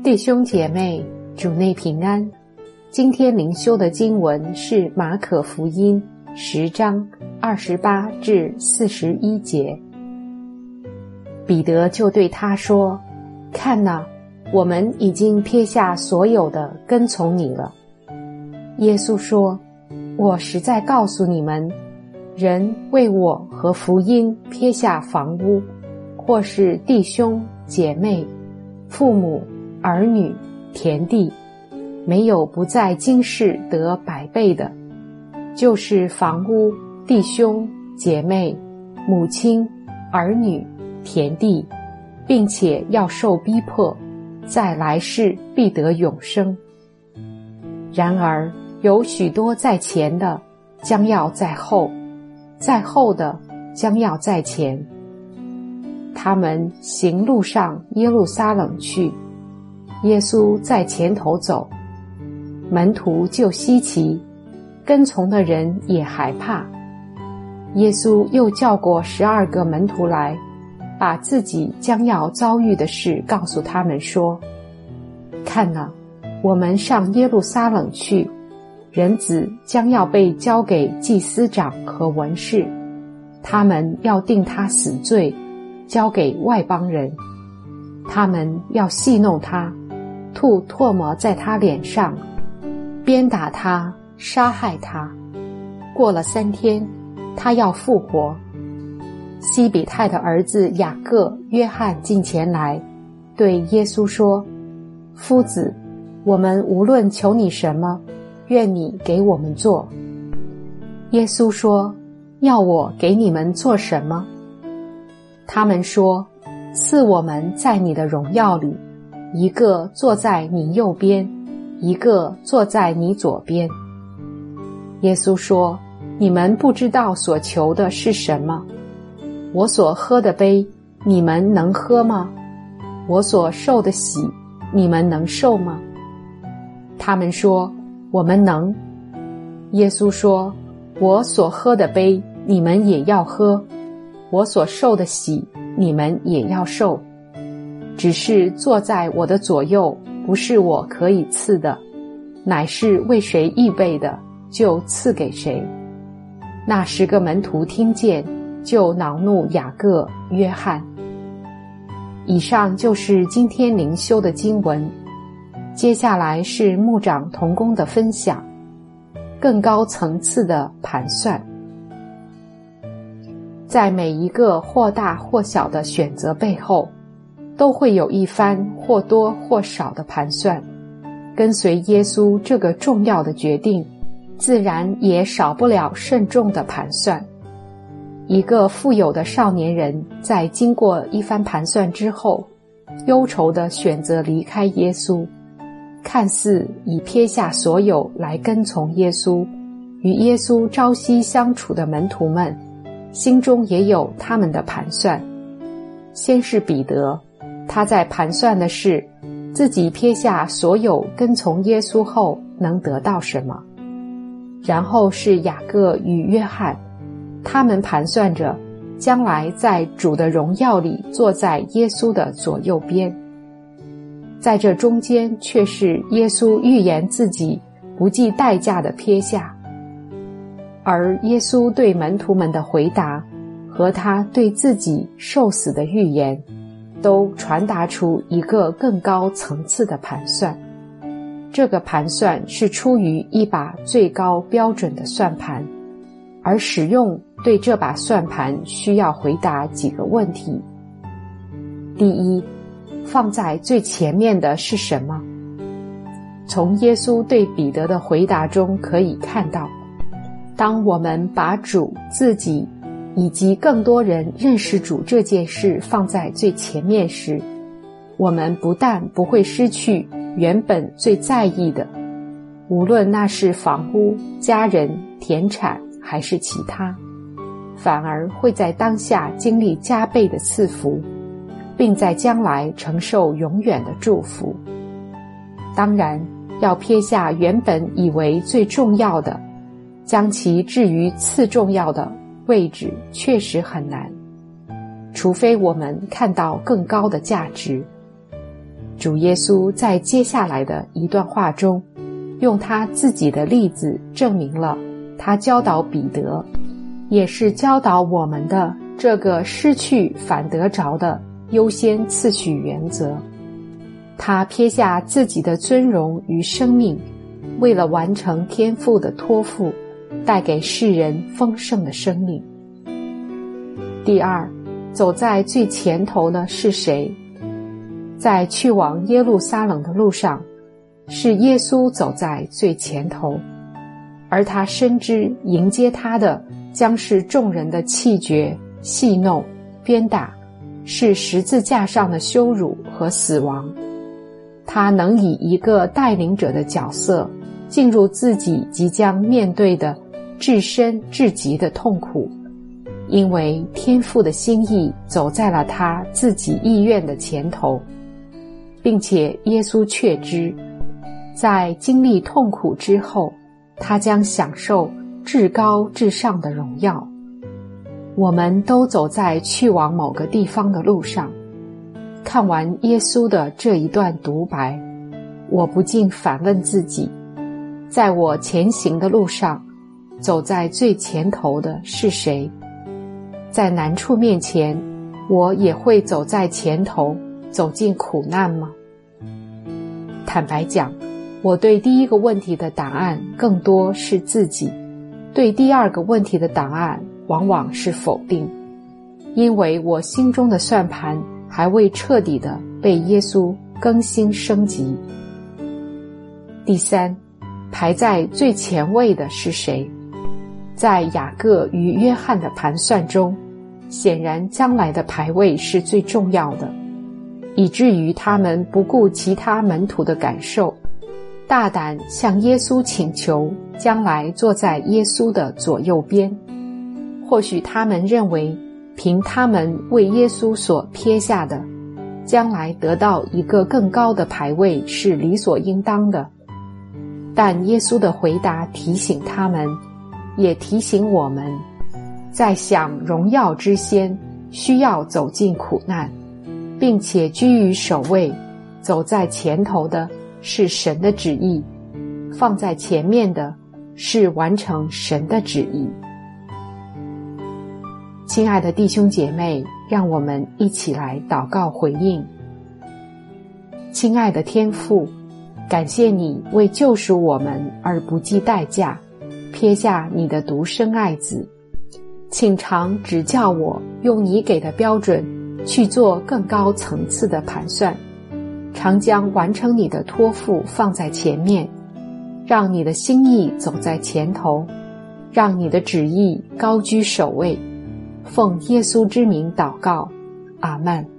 弟兄姐妹，主内平安。今天灵修的经文是马可福音10章28至41节。彼得就对他说：看哪，我们已经撇下所有的跟从你了。耶稣说：我实在告诉你们，人为我和福音撇下房屋，或是弟兄姐妹、父母、儿女、田地，没有不在今世得100倍的，就是房屋、弟兄姐妹、母亲、儿女、田地，并且要受逼迫，在来世必得永生。然而有许多在前的，将要在后；在后的，将要在前。他们行路上耶路撒冷去，耶稣在前头走，门徒就稀奇，跟从的人也害怕。耶稣又叫过12个门徒来，把自己将要遭遇的事告诉他们说：看哪，我们上耶路撒冷去，人子将要被交给祭司长和文士，他们要定他死罪，交给外邦人。他们要戏弄他，吐唾沫在他脸上，鞭打他，杀害他。过了3天，他要复活。西比泰的儿子雅各、约翰进前来，对耶稣说：夫子，我们无论求你什么，愿你给我们做。耶稣说：要我给你们做什么？他们说：赐我们在你的荣耀里，一个坐在你右边，一个坐在你左边。耶稣说：你们不知道所求的是什么。我所喝的杯，你们能喝吗？我所受的洗，你们能受吗？他们说：我们能。耶稣说：我所喝的杯，你们也要喝；我所受的洗，你们也要受。只是坐在我的左右，不是我可以赐的，乃是为谁预备的，就赐给谁。那10个门徒听见，就恼怒雅各、约翰。以上就是今天灵修的经文，接下来是牧长同工的分享，更高层次的盘算。在每一个或大或小的选择背后，都会有一番或多或少的盘算。跟随耶稣这个重要的决定，自然也少不了慎重的盘算。一个富有的少年人在经过一番盘算之后，忧愁地选择离开耶稣，看似已撇下所有来跟从耶稣，与耶稣朝夕相处的门徒们，心中也有他们的盘算。先是彼得，他在盘算的是自己撇下所有跟从耶稣后能得到什么。然后是雅各与约翰，他们盘算着将来在主的荣耀里坐在耶稣的左右边。在这中间却是耶稣预言自己不计代价的撇下，而耶稣对门徒们的回答和他对自己受死的预言，都传达出一个更高层次的盘算。这个盘算是出于一把最高标准的算盘，而使用对这把算盘需要回答几个问题。第一，放在最前面的是什么？从耶稣对彼得的回答中可以看到，当我们把主自己以及更多人认识主这件事放在最前面时，我们不但不会失去原本最在意的，无论那是房屋、家人、田产还是其他，反而会在当下经历加倍的赐福，并在将来承受永远的祝福。当然，要撇下原本以为最重要的，将其置于次重要的位置，确实很难，除非我们看到更高的价值。 主耶稣在接下来的一段话中，用他自己的例子证明了他教导彼得，也是教导我们的这个失去反得着的优先次序原则。他撇下自己的尊荣与生命，为了完成天父的托付，带给世人丰盛的生命。第二，走在最前头的是谁？在去往耶路撒冷的路上，是耶稣走在最前头，而他深知迎接他的将是众人的弃绝、戏弄、鞭打，是十字架上的羞辱和死亡。他能以一个带领者的角色进入自己即将面对的至深至极的痛苦，因为天父的心意走在了他自己意愿的前头，并且耶稣确知，在经历痛苦之后，他将享受至高至上的荣耀。我们都走在去往某个地方的路上，看完耶稣的这一段独白，我不禁反问自己，在我前行的路上，走在最前头的是谁？在难处面前，我也会走在前头，走进苦难吗？坦白讲，我对第一个问题的答案更多是自己，对第二个问题的答案往往是否定，因为我心中的算盘还未彻底的被耶稣更新升级。第三，排在最前位的是谁？在雅各与约翰的盘算中，显然将来的排位是最重要的，以至于他们不顾其他门徒的感受，大胆向耶稣请求将来坐在耶稣的左右边。或许他们认为凭他们为耶稣所撇下的，将来得到一个更高的排位是理所应当的。但耶稣的回答提醒他们，也提醒我们，在享荣耀之先，需要走进苦难，并且居于首位，走在前头的是神的旨意，放在前面的是完成神的旨意。亲爱的弟兄姐妹，让我们一起来祷告回应。亲爱的天父，感谢你为救赎我们而不计代价，撇下你的独生爱子，请常指教我用你给的标准去做更高层次的盘算，常将完成你的托付放在前面，让你的心意走在前头，让你的旨意高居首位。奉耶稣之名祷告，阿们。